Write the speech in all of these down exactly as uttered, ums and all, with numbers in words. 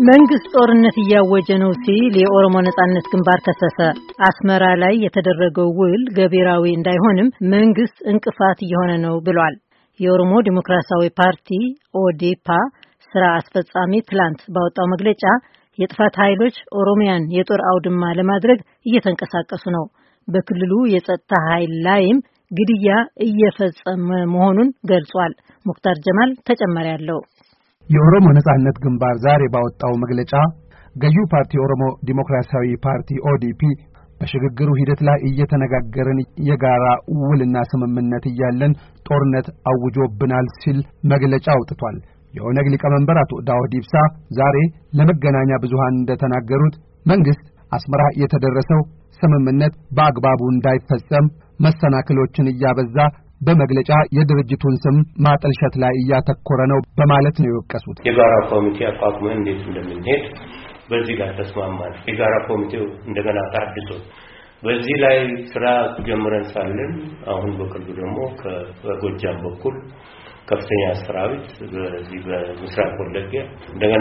መንግስት ጦርነት እያወጀ ነው ሲል የኦሮሞ ነጻነት ግንባር ከሰሰ። አስመራ ላይ የተደረገው ውል ገቢራዊ እንዳይሆንም መንግስት እንቅፋት እየሆነ ነው ብሏል። የኦሮሞ ዲሞክራሲያዊ ፓርቲ ኦዴፓ ስራ አስፈጻሚ ትላንት ባወጣው መግለጫ የጥፋት ኃይሎች ኦሮሚያን የጦር አውድማ ለማድረግ እየተንቀሳቀሱ ነው፣ በክልሉ የጸጥታ ኃይል ላይም ግድያ እየፈጸመ መሆኑን ገልጿል። ሙክታር ጀማል ተጨማሪ ያለው የኦሮሞ ነጻነት ግንባር ዛሬ ባወጣው መግለጫ ገዢው ፓርቲ ኦሮሞ ዲሞክራሲያዊ ፓርቲ ኦዲፒ በሽግግሩ ሂደት ላይ እየተነጋገረን የጋራ ውልና ስምምነት እያለን ጦርነት አውጆብናል ሲል መግለጫ አውጥቷል። የኦነግ ሊቀመንበር አቶ ዳውድ ኢብሳ ዛሬ ለመገናኛ ብዙሃን እንደተናገሩት መንግስት አስመራ የተደረሰው ስምምነት በአግባቡ እንዳይፈጸም መሰናክሎችን እያበዛ በመግለጫ የድርጅቱን ስም ማጠልሸት ላይ እያተኮረ ነው በማለት ነው የወቀሱት። የጋራ ኮሚቴ አቋቁመን እንዴት እንደምንሄድ በዚህ ላይ ተስማማን። የጋራ ኮሚቴው እንደገና ታድሶ በዚህ ላይ ስራ ጀምረን ሳለን አሁን በቅርቡ ደግሞ ከጎጃም በኩል ከፍተኛ ሰራዊት በዚህ በምስራቅ ወለጋ እንደገና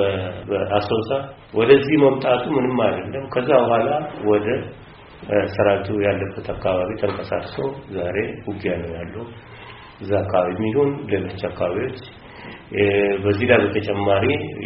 በአሶሳ ወደዚህ መምጣቱ ምንም አይደለም። ከዛ በኋላ ወደ ሰራዊቱ ያለበት አካባቢ ተንቀሳቅሶ ዛሬ ውጊያ ነው ያለው። እዛ አካባቢ ሚሆን ሌሎች አካባቢዎች በዚህ ላይ በተጨማሪ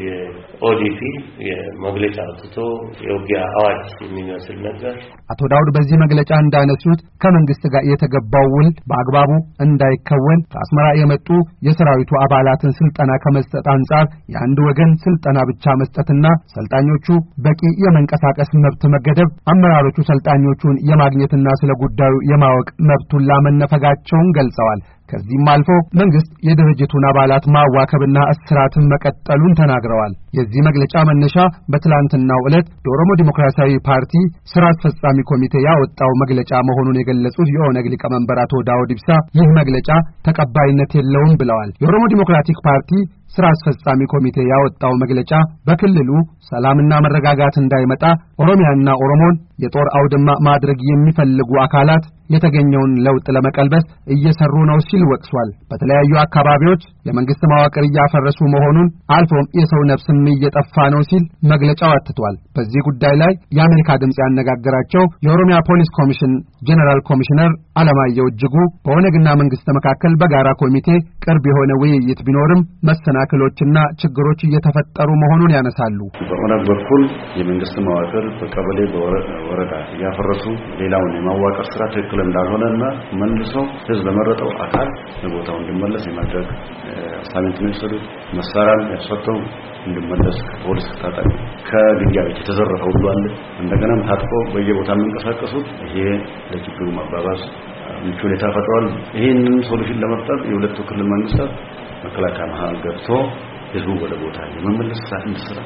የኦዲፒ የመግለጫ አውጥቶ የውጊያ አዋጅ የሚመስል ነገር አቶ ዳውድ በዚህ መግለጫ እንዳነሱት ከመንግስት ጋር የተገባው ውል በአግባቡ እንዳይከወን ከአስመራ የመጡ የሰራዊቱ አባላትን ስልጠና ከመስጠት አንጻር የአንድ ወገን ስልጠና ብቻ መስጠትና ሰልጣኞቹ በቂ የመንቀሳቀስ መብት መገደብ አመራሮቹ ሰልጣኞቹን የማግኘትና ስለ ጉዳዩ የማወቅ መብቱን ላመነፈጋቸውን ገልጸዋል። ከዚህም አልፎ መንግስት የድርጅቱን አባላት ማዋከብና እስራትን መቀጠሉን ተናግረዋል። የዚህ መግለጫ መነሻ በትላንትናው ዕለት የኦሮሞ ዲሞክራሲያዊ ፓርቲ ስራ አስፈጻሚ ኮሚቴ ያወጣው መግለጫ መሆኑን የገለጹት የኦነግ ሊቀመንበር አቶ ዳውድ ኢብሳ ይህ መግለጫ ተቀባይነት የለውም ብለዋል። የኦሮሞ ዲሞክራቲክ ፓርቲ ስራ አስፈጻሚ ኮሚቴ ያወጣው መግለጫ በክልሉ ሰላምና መረጋጋት እንዳይመጣ ኦሮሚያና ኦሮሞን የጦር አውድማ ማድረግ የሚፈልጉ አካላት የተገኘውን ለውጥ ለመቀልበስ እየሰሩ ነው ሲል ወቅሷል። በተለያዩ አካባቢዎች የመንግስት መዋቅር እያፈረሱ መሆኑን አልፎም የሰው ነፍስም እየጠፋ ነው ሲል መግለጫው አትቷል። በዚህ ጉዳይ ላይ የአሜሪካ ድምጽ ያነጋገራቸው የኦሮሚያ ፖሊስ ኮሚሽን ጀነራል ኮሚሽነር አለማየሁ እጅጉ በኦነግና መንግስት መካከል በጋራ ኮሚቴ ቅርብ የሆነ ውይይት ቢኖርም መሰናክሎችና ችግሮች እየተፈጠሩ መሆኑን ያነሳሉ። በኦነግ በኩል የመንግስት መዋቅር በቀበሌ በወረዳ ያፈረሱ ሌላውን የማዋቀር ስራ ትክክል እንዳልሆነና መልሶ ህዝብ በመረጠው አካል ለቦታው እንዲመለስ የማድረግ አሳይመንት ነው የሰጡት። መሳሪያም ያሰጠው እንዲመለስ ፖሊስ ታጣቂ ከግንያው የተዘረፈው ሁሉ አለ። እንደገና ታጥቆ በየቦታው የሚንቀሳቀሱት ይሄ ለችግሩ ማባባስ ምቹ ሁኔታ ፈጥሯል። ይሄንን ሶሉሽን ለመፍጠር የሁለቱ ክልል መንግስታት መከላከያ መሀል ገብቶ ህዝቡ ወደ ቦታ የመመለስ ስራ እንዲሰራ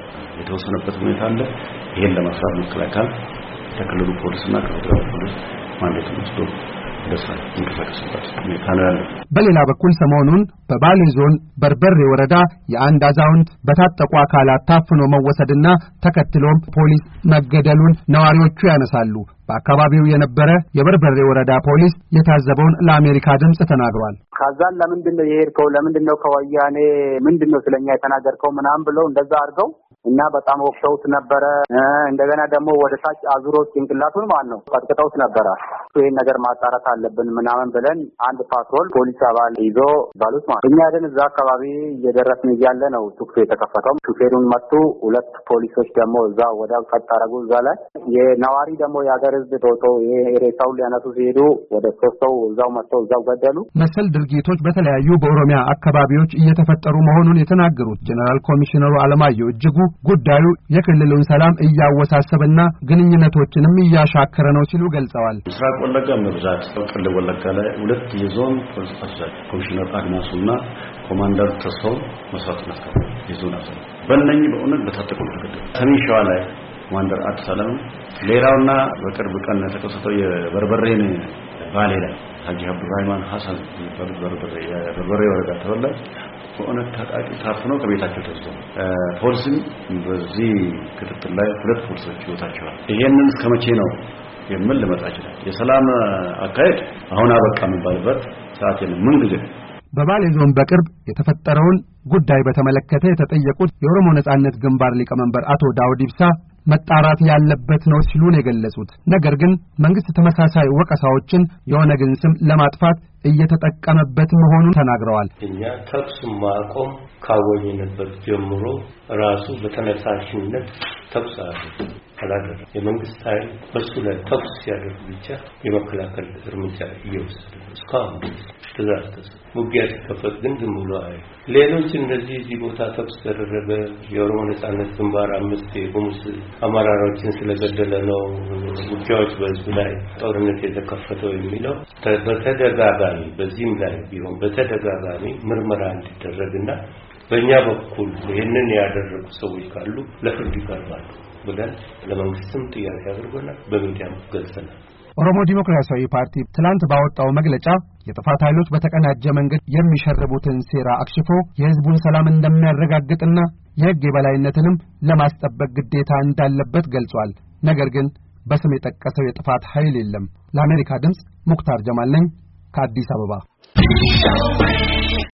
የተወሰነበት ሁኔታ አለ። ይሄን ለመስራት መከላከያ ከክልሉ ፖሊስና ከፌደራል ፖሊስ ማንዴት ወስዶ ደሳ እንቀሳቀስበት ሁኔታ ነው ያለው። በሌላ በኩል ሰሞኑን በባሌ ዞን በርበሬ ወረዳ የአንድ አዛውንት በታጠቁ አካላት ታፍኖ መወሰድና ተከትሎም ፖሊስ መገደሉን ነዋሪዎቹ ያነሳሉ። በአካባቢው የነበረ የበርበሬ ወረዳ ፖሊስ የታዘበውን ለአሜሪካ ድምጽ ተናግሯል። ካዛን ለምንድነው የሄድከው? ለምንድነው ከወያኔ ምንድነው ስለኛ የተናገርከው? ምናምን ብለው እንደዛ አድርገው እና በጣም ወቅተውት ነበረ። እንደገና ደግሞ ወደ ታች አዙሮ ጭንቅላቱን ማለት ነው ቀጥቅጠውት ነበረ። ይሄን ነገር ማጣራት አለብን ምናምን ብለን አንድ ፓትሮል ፖሊስ አባል ይዞ ባሉት ማለት እኛ አይደል እዛ አካባቢ እየደረስን እያለ ነው ቱክቶ የተከፈተው። ሹፌሩን መቱ። ሁለት ፖሊሶች ደግሞ እዛ ወዳው ቀጣረጉ። እዛ ላይ የነዋሪ ደግሞ የሀገር ህዝብ ቶቶ የሬሳው ሊያነሱ ሲሄዱ ወደ ሶስት ሰው እዛው መጥተው እዛው ገደሉ። መሰል ድርጊቶች በተለያዩ በኦሮሚያ አካባቢዎች እየተፈጠሩ መሆኑን የተናገሩት ጀነራል ኮሚሽነሩ አለማየሁ እጅጉ ጉዳዩ የክልሉን ሰላም እያወሳሰበና ግንኙነቶችንም እያሻከረ ነው ሲሉ ገልጸዋል። ምስራቅ ወለጋ መብዛት ቀለ ወለጋ ላይ ሁለት የዞን ፖሊስ አዛዥ ኮሚሽነር አግናሱና ኮማንደር ተሰው መስዋዕት ናቸው። የዞን አዛዥ በእነኚህ በእውነት በታጠቁ ተገደሉ። ሰሜን ሸዋ ላይ ኮማንደር አጥሰለም ሌላውና በቅርብ ቀን የተከሰተው የበርበሬን ባሌ ላይ ሀጂ አብዱራህማን ሐሰን በርበሬ የበርበሬ ወረዳ ተወላጅ በእውነት ታጣቂ ታፍኖ ከቤታቸው ተወስዶ ፖሊስም በዚህ ክትትል ላይ ሁለት ፖሊሶች ወጣቸዋል። ይሄንን እስከመቼ ነው የምን ለመጣ ይችላል? የሰላም አካሄድ አሁን አበቃ የሚባልበት ሰዓት የለም። ምን ጊዜ በባሌ ዞን በቅርብ የተፈጠረውን ጉዳይ በተመለከተ የተጠየቁት የኦሮሞ ነጻነት ግንባር ሊቀመንበር አቶ ዳውድ ኢብሳ መጣራት ያለበት ነው ሲሉ ነው የገለጹት። ነገር ግን መንግስት ተመሳሳይ ወቀሳዎችን የኦነግን ስም ለማጥፋት እየተጠቀመበት መሆኑን ተናግረዋል። እኛ ተኩስ ማቆም ካወጀንበት ጀምሮ ራሱ በተነሳሽነት ተኩስ አላደረገ። የመንግስት ኃይል በሱ ላይ ተኩስ ሲያደርግ ብቻ የመከላከል እርምጃ እየወሰደ ነው እስካሁን ትእዛዝ ተሰጥቶ ውጊያ ሲከፈት ግን ዝም ብሎ አይ ሌሎች እንደዚህ እዚህ ቦታ ተኩስ ተደረገ የኦሮሞ ነጻነት ግንባር አምስት የጉሙዝ አመራሮችን ስለገደለ ነው ውጊያዎች በህዝብ ላይ ጦርነት የተከፈተው የሚለው በተደጋጋሚ በዚህም ላይ ቢሆን በተደጋጋሚ ምርመራ እንዲደረግና በእኛ በኩል ይህንን ያደረጉ ሰዎች ካሉ ለፍርድ ይቀርባሉ ብለን ለመንግስትም ጥያቄ አድርገናል፣ በሚዲያም ገልጸናል። ኦሮሞ ዲሞክራሲያዊ ፓርቲ ትላንት ባወጣው መግለጫ የጥፋት ኃይሎች በተቀናጀ መንገድ የሚሸርቡትን ሴራ አክሽፎ የህዝቡን ሰላም እንደሚያረጋግጥና የህግ የበላይነትንም ለማስጠበቅ ግዴታ እንዳለበት ገልጿል። ነገር ግን በስም የጠቀሰው የጥፋት ኃይል የለም። ለአሜሪካ ድምጽ ሙክታር ጀማል ነኝ ከአዲስ አበባ።